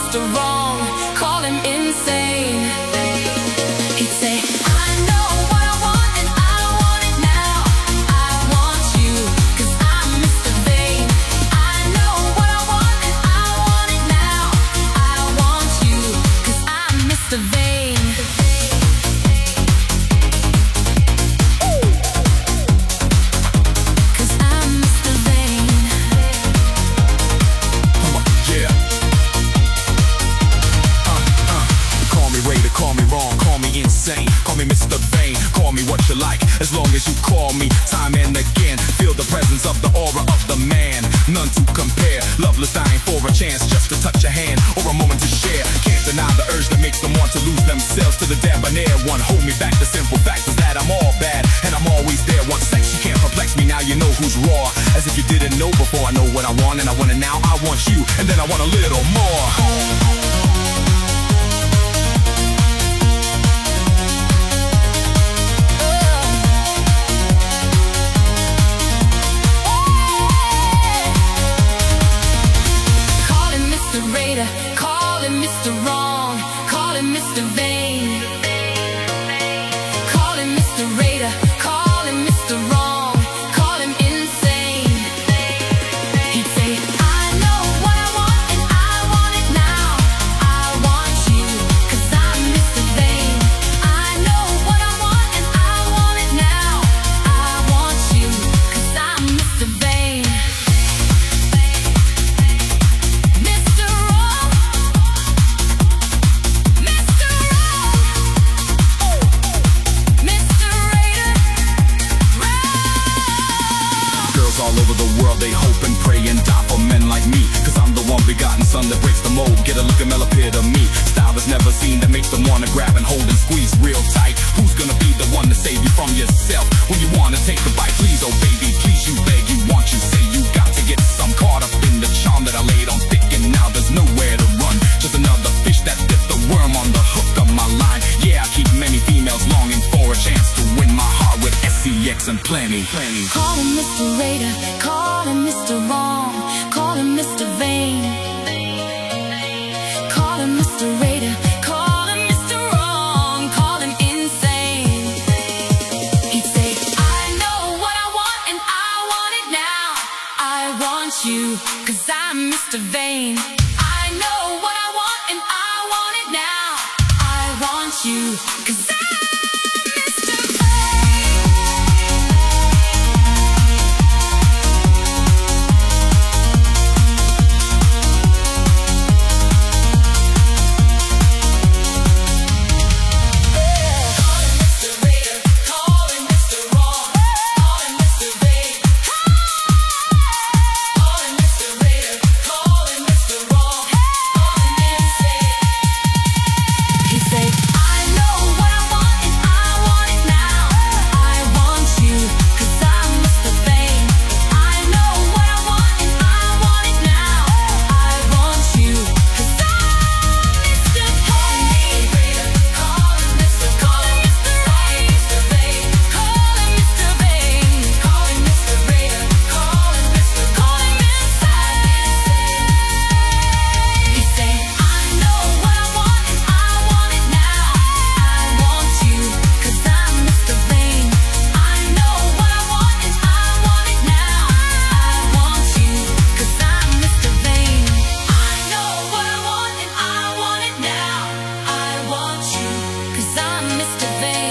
Mr. Wrong, call him insane. He'd say, I know what I want and I want it now. I want you, 'cause I'm Mr. Vain. I know what I want and I want it now. I want you, 'cause I'm Mr. Vain. Call me Mr. Vain, call me what you like, as long as you call me time and again. Feel the presence of the aura of the man, none to compare. Loveless, dying for a chance just to touch a hand or a moment to share. Can't deny the urge that makes them want to lose themselves to the debonair one. Hold me back, the simple fact is that I'm all bad and I'm always there. One sex, you can't perplex me, now you know who's raw. As if you didn't know before. I know what I want and I want it now. I want you and then I want a little more. Call him Mr. Wrong, call him Mr. Vain. Call him Mr. Raider, call him Mr. Wrong, call him insane. He'd say, I know what I want and I want it now. I want you, 'cause I'm Mr. Vain. I know what I want and I want it now. I want you, 'cause I'm Mr. Vain. All over the world, they hope and pray and die for men like me, 'cause I'm the one begotten son that breaks the mold. Get a look at epitome, style is never seen, that makes them wanna grab and hold and squeeze real tight. Who's gonna be the one to save you from yourself when you wanna take the bite? Please, oh baby, please, you beg, you want, you say you got to get some. Caught up in the charm that I laid on thick, and now there's nowhere to run. Just another fish that bit the worm on the hook of my line. Yeah, I keep many females longing for a chance to win my heart with SEX and plenty. Call him Mr. Raider, call him Mr. Wrong, call him Mr. Vain. Call him Mr. Raider, call him Mr. Wrong, call him insane. He'd say, I know what I want and I want it now. I want you, 'cause I'm Mr. Vain. I know what I want and I want it now. I want you, 'cause I'm Mr. Vain.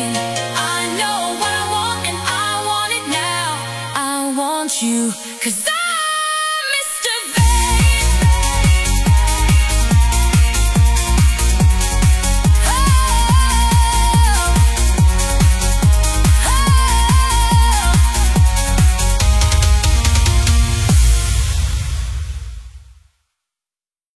You, 'cause